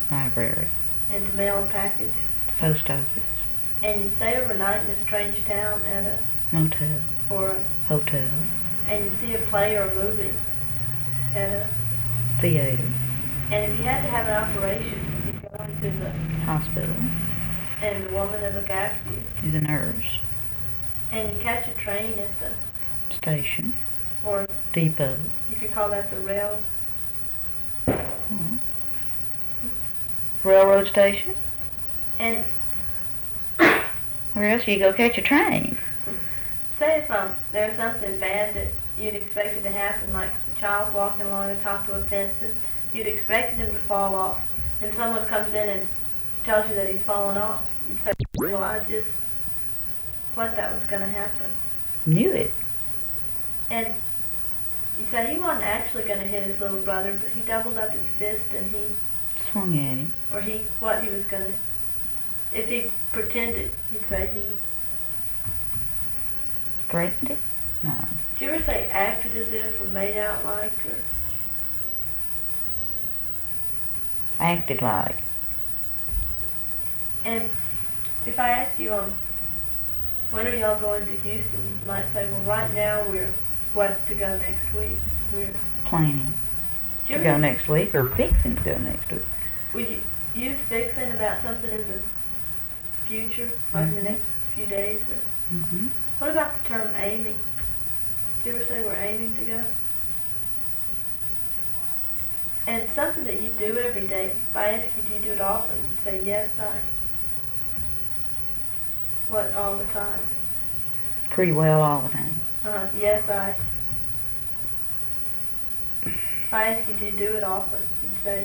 Library. And to mail a package. Post office. And you stay overnight in a strange town at a Motel. or a Hotel. and you see a play or a movie at a Theater. and if you had to have an operation, you'd go into the Hospital. and the woman that look after you. Is a nurse. And you catch a train at the Station. or Depot. you could call that the rail. Railroad station. And Where else you go catch a train? say if there's something bad that you'd expected to happen, like the child walking along the top of a fence and you'd expected him to fall off, and someone comes in and tells you that he's fallen off, you'd say, well, I just thought that was going to happen. Knew it. And you say he wasn't actually going to hit his little brother, but he doubled up his fist and he, Swung at him. or he, what he was going to, if he pretended, you'd say he, Threatened it? No. did you ever say acted as if or made out like, or, Acted like. and if I ask you when are y'all going to Houston, you might say, well, right now we're, what, to go next week? We're, Planning. do you To go ever, next week or fixing to go next week. would you use fixing about something in the future, like in the next few days? Or, Mm-hmm. what about the term aiming? Did you ever say we're aiming to go? And something that you do every day, if I ask you, do you do it often? You'd say, yes, I. What, all the time? Pretty well all the time. Yes, I. If I ask you, do you do it often? You'd say,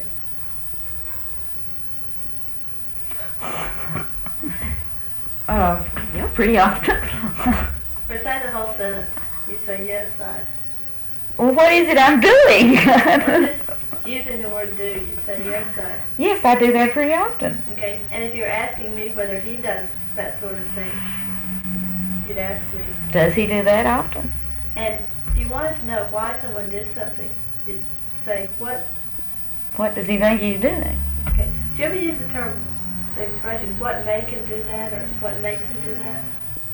Yeah, pretty often. or say the whole sentence. You say, yes, I. Well, what is it I'm doing? Or just using the word do, you say, yes, I. Yes, I do that pretty often. Okay, and if you're asking me whether he does that sort of thing, you'd ask me. Does he do that often? And if you wanted to know why someone did something, you'd say, what? What does he think he's doing? Okay. Do you ever use the term, the expression, what make him do that, or what makes him do that?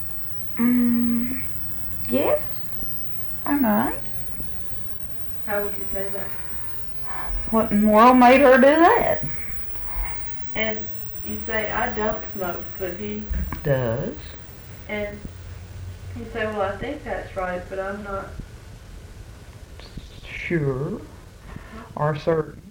Yes, I might. How would you say that? What in the world made her do that? And you say, I don't smoke, but he, Does. and you say, well, I think that's right, but I'm not. Sure. Or certain.